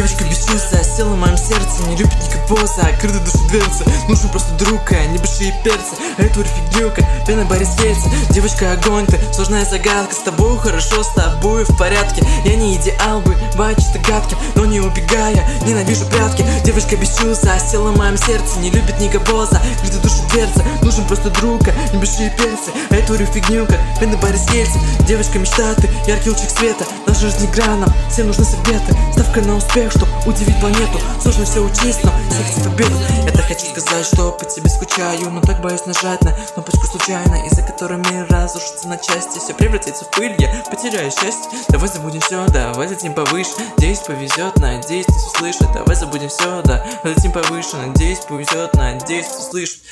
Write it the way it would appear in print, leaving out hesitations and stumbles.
Девочка без чувства села в моем сердце, не любит никого за открытой душу дверцы. Нужен просто друг, а не большие перцы. Эту фигнюка, пена Борис Ельцин. Девочка огонь, ты сложная загадка. С тобой хорошо, с тобой в порядке. Я не идеал, бывает чисто гадким, но не убегая, ненавижу прятки. Девочка без чувства села в моем сердце, не любит никого за открытой душу дверцы. Нужен просто друг, а не большие перцы. Эту фигнюка, пена Борис Ельцин. Девочка мечта, ты яркий лучик света. Наша жизнь игра, нам всем нужны советы. Ставка на успех, чтоб удивить планету. Сложно все учесть, но всех победу. Я так хочу сказать, что по тебе скучаю, но так боюсь нажать на кнопочку случайно, из-за которой мир разрушится на части. Все превратится в пыль, я потеряю счастье. Давай забудем все, давай затем повыше. Надеюсь повезет, надеюсь нас услышит. Давай забудем все, да, затем повыше. Надеюсь повезет, надеюсь услышит.